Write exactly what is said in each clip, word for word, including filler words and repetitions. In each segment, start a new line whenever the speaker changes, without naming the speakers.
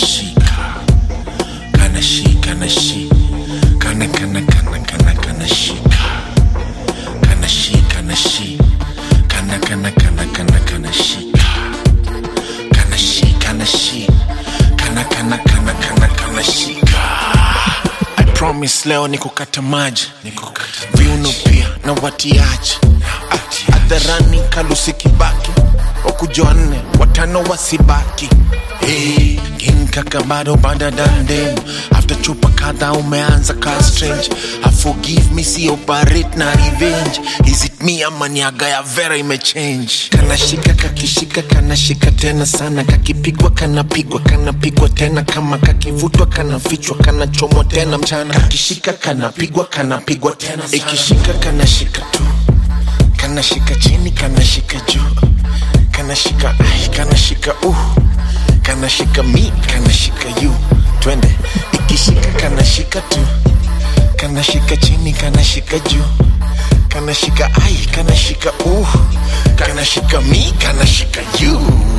shika, kana shika, kana shi, kana kana kana kana kana shika, kana shi, kana shi, kana kana kana kana kana shika, kana shi, kana shi, kana kana kana kana kana shika. I promise leo niko kata maji, niko kata viuno pia na watiaji, adharani kalusi kibaki, wakujuane watano wasibaki. Hey, kinkaka bado bada dandem, after chupa kadha umeanza ka strange. I forgive me, si operate na revenge. Is it me ama niaga ya vera imechange? Kana shika kakishika, kana shika tena sana. Kakipigwa kana pigwa, kana pigwa tena. Kama kakivutwa kana fichwa, kana chomo tena mchana. Kakishika kana pigwa, kana pigwa tena sana. Ikishika kana shika tu, kana shika chini, kana shika juu, kana shika ai, kana shika uh, kana shika mi, kana shika you. Twende. Ikishika kana shika tu, kana shika chini, kana shika juu, kana shika ai, kana shika uh, kana shika mi, kana shika you.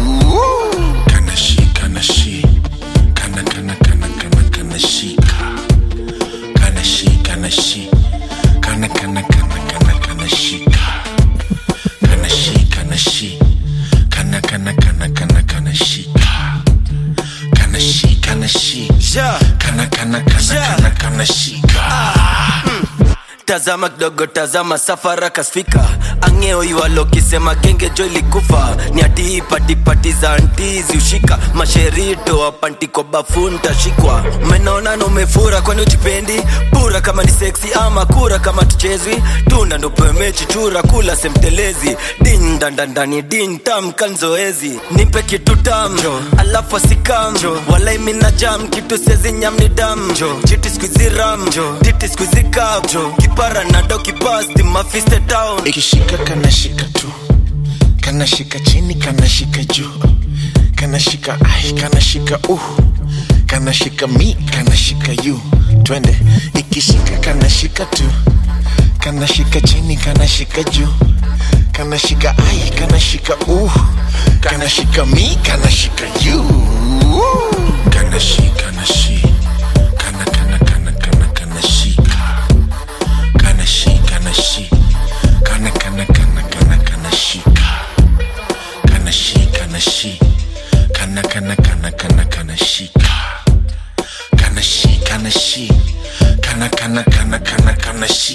Kana shika, kana shi, kana kana kana kana kana shika, kana shi, kana shi, kana kana kana kana kana shika, kana shi, kana shi, kana kana kana kana kana shika, kana shi, kana shi, kana kana kana kana kana shika.
Tazama kidogo, tazama safara kasfika. Angeo iwalo kisema genge jo ilikufa. Ni ati pati pati za antizi ushika. Masherito wapanti kwa bafunta shikwa. Umenaona na umefura kwani ujipendi. Pura kama ni sexy ama kura kama tuchezwi. Tunda ndo pewe mechi chura kula semtelezi. Din dandandani din tam kanzoezi. Nimpe kitu tam alafu asikam. Walai mina jam kitu sezi nyam ni dam. Jiti squeezy ram, jiti squeezy kab. Para na doki past mafiste town.
Ikishika kana shika tu, kana shika chini, kana shika juu, kana shika ai, kana shika uh, kana shika mi, kana shika you. Twende. Ikishika kana shika tu, kana shika chini, kana shika juu, kana shika ai, kana shika uh, kana shika mi, kana shika you. Kana shika, kana shi, kana kana kana kana kana shika, kana shi, kana shi, kana kana kana kana kana shika, kana shi, kana shi, kana kana kana kana kana shika, kana shi, kana shi, kana kana kana kana kana shika.